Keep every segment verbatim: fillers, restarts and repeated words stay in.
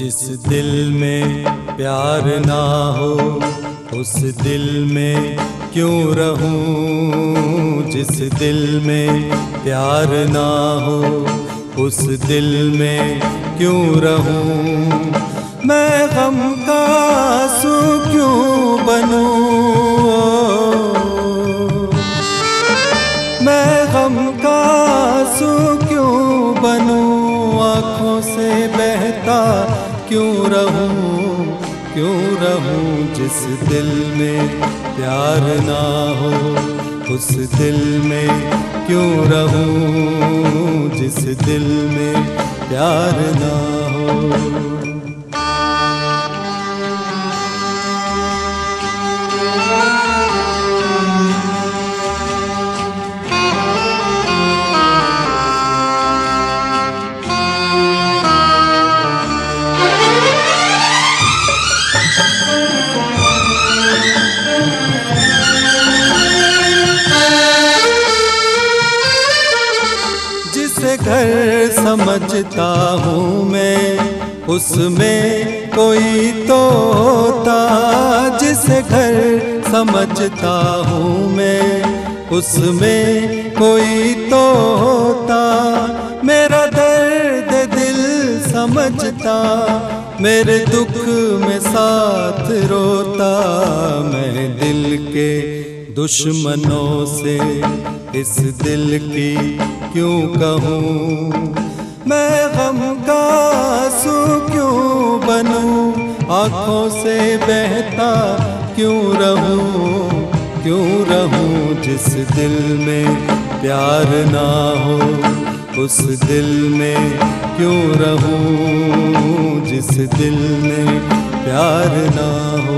जिस दिल में प्यार ना हो उस दिल में क्यों रहूं। जिस दिल में प्यार ना हो उस दिल में क्यों रहूं। मैं गम का आंसू क्यों बनूं। मैं गम का आंसू क्यों बनूं। आँखों से बहता क्यों रहूं, क्यों रहूं। जिस दिल में प्यार ना हो उस दिल में क्यों रहूं। जिस दिल में प्यार ना हो। जिसे घर समझता हूँ मैं उसमें कोई तो होता। जिसे घर समझता हूँ मैं उसमें कोई तो होता। मेरा दर्द दिल समझता मेरे दुख में साथ रोता। मैं दिल के दुश्मनों से इस दिल की क्यों कहूँ। मैं गम का आंसू क्यों बनूं। आँखों से बहता क्यों रहूं, क्यों रहूं। जिस दिल में प्यार ना हो उस दिल में क्यों रहूं। जिस दिल में प्यार ना हो।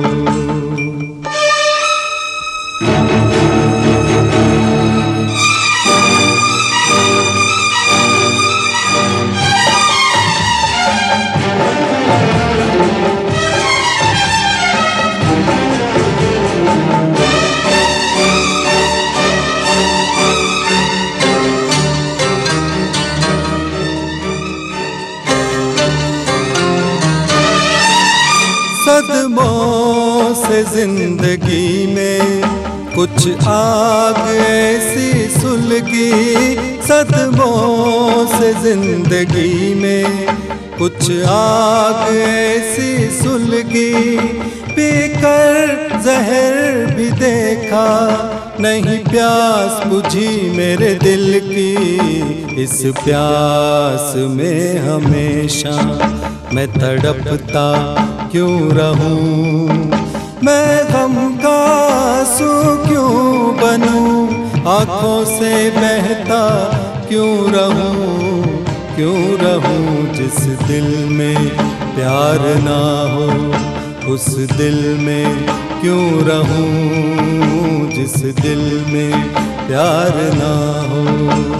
सदमों से जिंदगी में कुछ आग ऐसी सुलगी। सदमों से जिंदगी में कुछ आग ऐसी सुलगी। पीकर जहर भी देखा नहीं प्यास बुझी मेरे दिल की। इस प्यास में हमेशा मैं तड़पता क्यों रहूं। मैं गम का आंसू क्यों बनूं। आँखों से बहता क्यों रहूं, क्यों रहूं। जिस दिल में प्यार ना हो उस दिल में क्यों रहूं। जिस दिल में प्यार ना हो।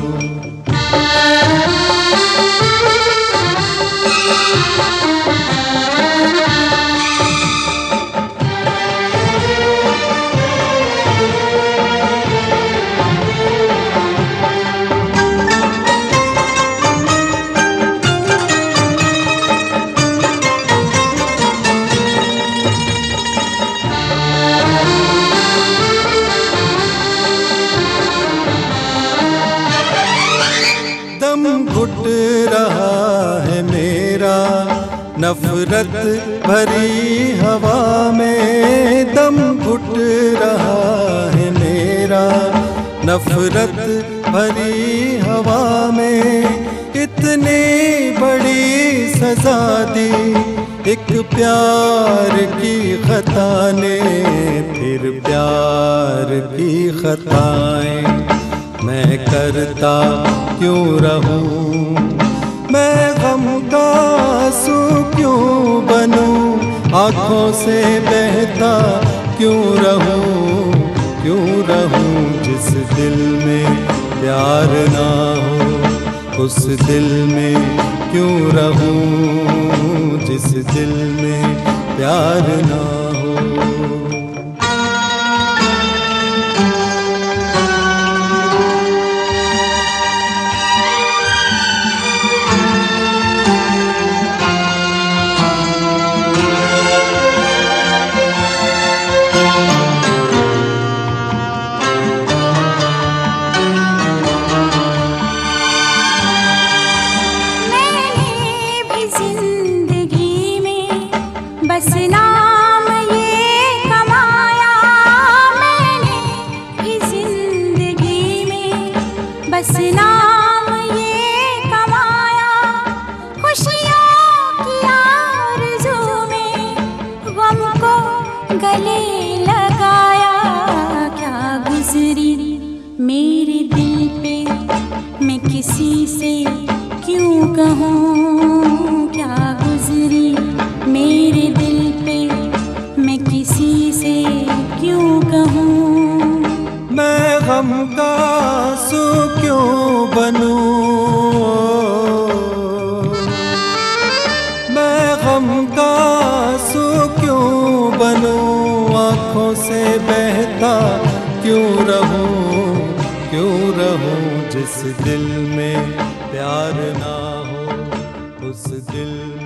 दम घुट रहा है मेरा नफरत भरी हवा में। दम घुट रहा है मेरा नफरत भरी हवा में। इतनी बड़ी सजा दी एक प्यार की खता ने। फिर प्यार की खताएं मैं करता क्यों रहूं। मैं गम का आंसू क्यों बनूं। आँखों से बहता क्यों रहूं, क्यों रहूं। जिस दिल में प्यार ना हो उस दिल में क्यों रहूं। जिस दिल में प्यार ना हो। से क्यों कहूँ क्या गुजरी मेरे दिल पे, मैं किसी से क्यों कहूँ। मैं गम का आंसू क्यों बनूं, मैं गम का आंसू क्यों बनूं, आँखों से बहता क्यों रहूं, क्यों रहूं। जिस दिल में प्यार ना हो उस दिल